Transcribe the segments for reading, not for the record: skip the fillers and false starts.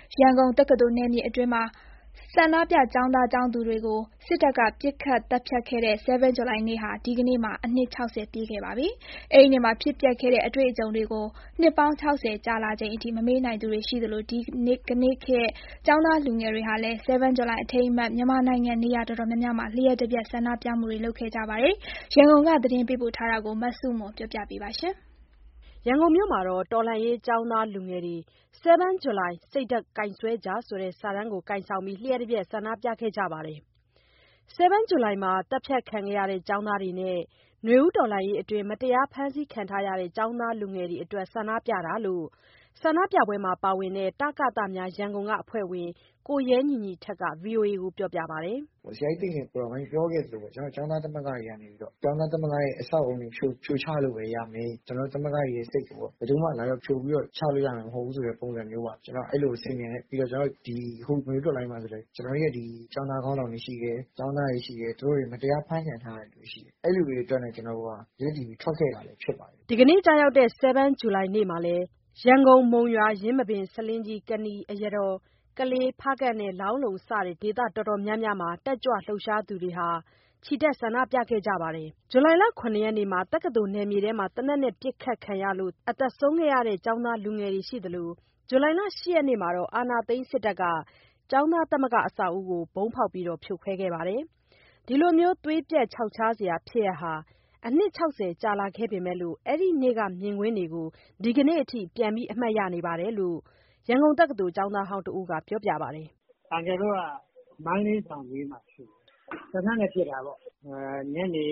ရန်ကုန်တက္ကသိုလ်နယ်မြေအတွင်းမှာဆန္ဒပြကျောင်းသားကျောင်းသူတွေကိုစစ်တပ်ကပစ်ခတ်သတ်ဖြတ်ခဲ့တဲ့7 ဇူလိုင်နေ့ဟာဒီကနေ့မှာအနှစ်60ပြည့်ခဲ့ပါပြီ။အဲဒီနေ့မှာဖြစ်ပျက်ခဲ့တဲ့အတွေ့အကြုံတွေကိုနှစ်ပေါင်း60ကြာလာချိန်အထိမမေ့နိုင်သူတွေရှိသလိုဒီကနေ့ခေတ်ကျောင်းသားလူငယ်တွေဟာလည်း7 ဇူလိုင်အထိမ်းအမှတ်မြန်မာနိုင်ငံနေရာတော်တော်များများမှာလျှက်တပြက်ဆန္ဒပြမှုတွေလုပ်ခဲ့ကြပါတယ်။ရန်ကုန်ကသတင်းပေးပို့ထားတာကိုမဆုမွန်ပြောပြပေးပါရှင်။ရန်ကုန်မြို့မှာတော်လှန်ရေးကျောင်းသားလူငယ်တွေ7 ဇူလိုင်စိတ်ဓာတ်ကိုင်စွဲကြဆိုတဲ့စာတန်းကိုကိုင်ဆောင်ပြီးလျှက်တပြက်ဆန္ဒပြခဲ့ကြပါတယ်။7 ဇူလိုင်မှာတပ်ဖြတ်ခံခဲ့ရတဲ့ကျောင်းသားတွေနဲ့နွေဦးတော်လှန်ရေးအတွင်းမတရားဖမ်းဆီးခံထားရတဲ့ကျောင်းသားလူငယ်တွေအတွက်ဆန္ဒပြတာလို့ဆန္ဒပြပွဲမှာပါဝင်တဲ့တကသများရန်ကုန်ကအဖွဲ့ဝင်ကိုရဲညီညီထက်က VOA ကိုပြောပြပါတယ်။ဆရာကြီးတိတ်နေပြောခဲ့သလိုပေါ့ကျွန်တော်ကျောင်းသားသမဂ္ဂတွေကနေပြီးတော့ကျောင်းသားသမဂ္ဂရဲ့အဆောက်အအုံတွေဖြိုချလို့ပဲရမယ်ကျွန်တော်သမဂ္ဂရဲ့စိတ်ကိုဘယ်သူမှလာတော့ဖြိုပြီးတော့ချလို့ရမှာမဟုတ်ဘူးဆိုတဲ့ပုံစံမျိုးပါကျွန်တော်အဲ့လိုဆင်မြင်နေပြီးတော့ကျွန်တော်ဒီဟိုမျိုးထွက်လိုက်မှဆိုလေကျွန်တော်ရဲ့ဒီကျောင်းသားခေါင်းဆောင်တွေရှိတယ်ကျောင်းသားတွေရှိတယ်သူတို့တွေမတရားဖမ်းခံထားရတဲ့လူရှိတယ်အဲ့လိုတွေအတွက်နဲ့ကျွန်တော်ကရည်တည်ပြီးထွက်ခဲ့တာလည်းဖြစ်ပါတယ်ဒီကနေ့ကြာရောက်တဲ့7 ဇူလိုင်နေ့မှာလဲရန်ကုန်မုံရွာရင်းမပင်စလင်းကြီးကနီအရတော်ကလေးဖားကန့်နဲ့လောင်းလုံစတဲ့ဒေသတော်တော်များများမှာတက်ကြွလှုပ်ရှားသူတွေဟာချီတက်ဆန္ဒပြခဲ့ကြပါတယ်။ဇူလိုင်လ9ရက်နေ့မှာတက္ကသိုလ်နယ်မြေထဲမှာတနက်နဲ့ပစ်ခတ်ခံရလို့အသက်ဆုံးခဲ့ရတဲ့ကျောင်းသားလူငယ်တွေရှိသလိုဇူလိုင်လ10ရက်နေ့မှာအာဏာသိမ်းစစ်တပ်ကကျောင်းသားသမဂ္ဂအဆောက်အဦကိုဘုံဖောက်ပြီးဖြိုခွဲခဲ့ပါတယ်။ဒီလိုမျိုးသွေးပြတ်ခြောက်ခြားစရာဖြစ်ရပ်ဟာအနှစ်60ကြာလာခဲ့ပေမဲ့အဲ့ဒီနေ့ကမြင်ကွင်းတွေကိုဒီကနေ့အထိပြန်ပြီးအမှတ်ရနေပါတယ်လို့ရန်ကုန်တက္ကသိုလ်ကျောင်းသားဟောင်းတဦးကပြောပြပါတယ်။အန်ကယ်တို့ကမန္တလေးဆောင်ကြီးမှာရှိတယ်။တနက်နဲ့ဖြစ်တာပေါ့။ညနေ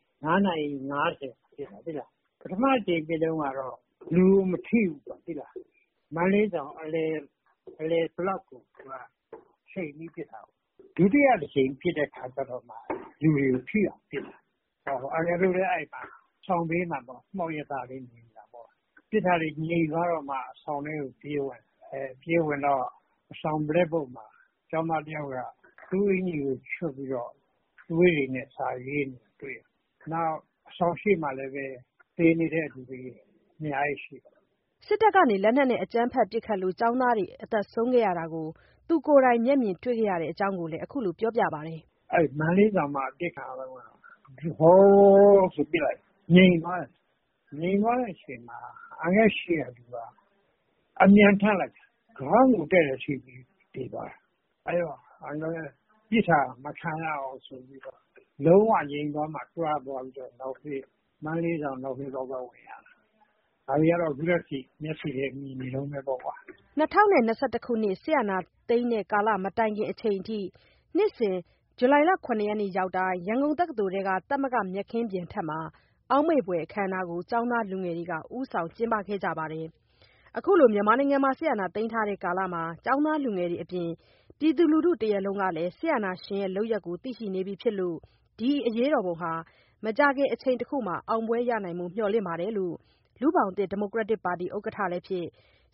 9:50ဖြစ်တာသိလား။ပထမအချိန်ပြတုန်းကတော့လူမထိဘူးပေါ့သိလား။မန္တလေးဆောင်အလဲဘလော့ကိုချိန်ပြီးဖြစ်တာပေါ့။ဒုတိယတစ်ချိန်ဖြစ်တဲ့ခါကျတော့မှလူတွေကိုထိအောင်ဖြစ်တာ။အန်ကယ်တို့လည်းအဲ့ပါဆောင်ပေးမှာပေါ့။မှောက်ရသားလေးနေနေတာပေါ့။ပြစ်ထားလေးငြိမ်သွားတော့မှဆောင်လေးကိုပြေးဝင်တော့အဆောင်ပလက်ပုတ်မှာကျောင်းသားတယောက်ကသူ့အင်ကြီးကိုချွတ်ပြီးတော့သွေးတွေနဲ့စာရေးနေတွေ့တယ်။နောက်အဆောင်ရှိမှလည်းပဲသေးနေတဲ့လူတွေအများကြီးရှိတယ်။စစ်တပ်ကနေလက်နက်နဲ့အကြမ်းဖက်ပစ်ခတ်လို့ကျောင်းသားတွေအသက်ဆုံးခဲ့ရတာကိုသူကိုယ်တိုင်မျက်မြင်တွေ့ခဲ့ရတဲ့အကြောင်းကိုလည်းအခုလိုပြောပြပါတယ်။အဲ့မန္တလေးဆောင်မှာအပစ်ခံရတော့ဟောဆိုပြလိုက်ငြိမ်သွားတဲ့အချိန်မှာအငယ်ရှိရသူကအမြန်ထလိုက်ခေါင်းကိုတဲ့ရှိပြီးတည်သွားအဲ့တော့အငယ်ပြစ်တာမခံရအောင်ဆိုပြီးတော့လုံးဝငြိမ်သွားမှတွားသွားပြီးတော့နောက်ပြီးမန္တလေးဆောင်နောက်ပြီးတော့ဝင်ရတာဒါတွေကတော့အခုလက်ရှိမျက်စိနဲ့မြင်နေလုံးပဲပေါ့ကွာ 2021ခုနှစ်ဆီယနာသိန်းတဲ့ကာလမတိုင်ခင်အချိန်အထိနှစ်စဉ်ဇူလိုင်လ9ရက်နေ့ရောက်တိုင်းရန်ကုန်တက္ကသိုလ်တွေကတမကမြက်ခင်းပြင်ထက်မှာအောက်မေ့ပွဲအခမ်းအနားကိုကျောင်းသားလူငယ်တွေကဦးဆောင်ကျင်းပခဲ့ကြပါတယ်။အခုလိုမြန်မာနိုင်ငံမှာဆီယနာသိမ်းထားတဲ့ကာလမှာကျောင်းသားလူငယ်တွေအပြင်ပြည်သူလူထုတရက်လုံးကလည်းဆီယနာရှင်ရဲ့လုပ်ရက်ကိုသိရှိနေပြီဖြစ်လို့ဒီအရေးတော်ပုံဟာမကြခင်အချိန်တစ်ခုမှာအောင်ပွဲရနိုင်မှုမျှော်လင့်ပါတယ်လို့လူပောင်သစ်ဒီမိုကရက်တစ်ပါတီဥက္ကဋ္ဌလည်းဖြစ်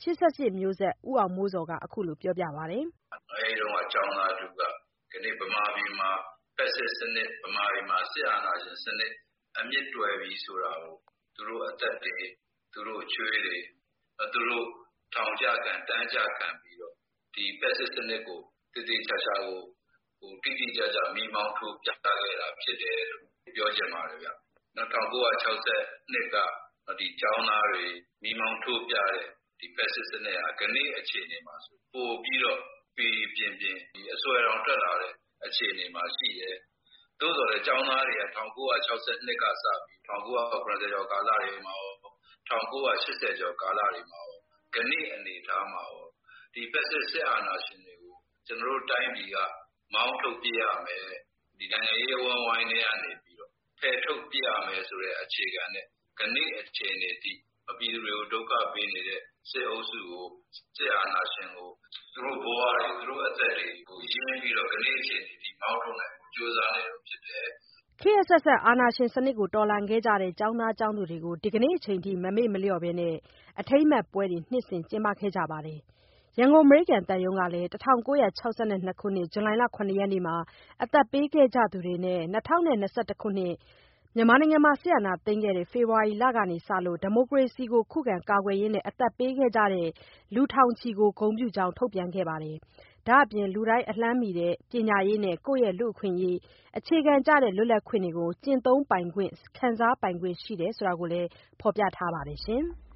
88မျိုးဆက်ဦးအောင်မိုးစောကအခုလိုပြောပြပါတယ်။အဲဒီတော့ကျောင်းသားတို့ကဒီနေ့ဗမာပြည်မှာဖက်စစ်စနစ်ဗမာပြည်မှာဆီယနာရှင်စနစ်အမြင့်တွယ်ပြီဆိုတာကိုသူတို့အသက်တွေသူတို့ချွေးတွေသူတို့ထောင်ကြခံတန်းကြခံပြီးတော့ဒီဖက်စစ်စနစ်ကိုတည်တည်ချာချာကိုတိတိကျကျမိမောင်းထိုးပြသခဲ့တာဖြစ်တယ်လို့ပြောချင်ပါတယ်ဗျ။1962ကဒီကျောင်းသားတွေမိမောင်းထိုးပြတဲ့ဒီဖက်စစ်စနစ်ဟာခဏအခြေအနေမှာဆိုပို့ပြီးတော့ပြည်ပြင်းဒီအစွဲတော်ထွက်လာတဲ့အခြေအနေမှာရှိတယ်။သို့တော်လည်းကျောင်းသားတွေက1962ကစပြီး1990ကျော်ကာလတွေမှာ1980ကျော်ကာလတွေမှာခဏအနေထားမှာဒီဖက်စစ်စစ်အာဏာရှင်တွေကိုကျွန်တော်တို့တိုင်းပြည်ကမောင်းထုတ်ပြရမယ်ဒီနိုင်ငံရေးဝန်းဝိုင်းတွေကနေပြီးတော့ဖယ်ထုတ်ပြရမယ်ဆိုတဲ့အခြေခံနဲ့ခဏအခြေအနေတိပြည်သူတွေကိုဒုက္ခပေးနေတဲ့စစ်အုပ်စုကိုစစ်အာဏာရှင်ကိုသူတို့ဘဝတွေသူတို့အသက်တွေကိုရင်းပြီးတော့ခဏအခြေအနေတိမောင်းထုတ်နိုင်ဖို့ကြိုးစားနေလို့ဖြစ်တယ်ခေတ်ဆက်ဆက်အာဏာရှင်စနစ်ကိုတော်လှန်ခဲ့ကြတဲ့ကျောင်းသားကျောင်းသူတွေကိုဒီကနေ့အချိန်ထိမမေ့မလျော့ဘဲနဲ့အထိမ်းအမှတ်ပွဲတွေနှစ်စဉ်ကျင်းပခဲ့ကြပါတယ်။ရန်ကုန်အမေရိကန်သံရုံးကလည်း1962ခုနှစ်ဇူလိုင်လ9ရက်နေ့မှာအသက်ပေးခဲ့ကြသူတွေနဲ့2021ခုနှစ်မြန်မာနိုင်ငံမှာ စစ်အာဏာသိမ်းခဲ့တဲ့ ဖေဖော်ဝါရီလကစလို့ ဒီမိုကရေစီကို ခုခံကာကွယ်ရင်း အသက်ပေးခဲ့ကြတဲ့ လူထောင်ချီကို ဂုဏ်ပြုကြောင်း ထုတ်ပြန်ခဲ့ပါတယ်။ ဒါ့အပြင် လူတိုင်းအလှမ်းမီတဲ့ ပညာရေးနဲ့ ကိုယ့်ရဲ့လူ့အခွင့်အရေး အခြေခံကျတဲ့ လွတ်လပ်ခွင့်တွေကို ကျင့်သုံးပိုင်ခွင့် ခံစားပိုင်ခွင့်ရှိတယ်ဆိုတာကိုလည်း ဖော်ပြထားပါတယ်။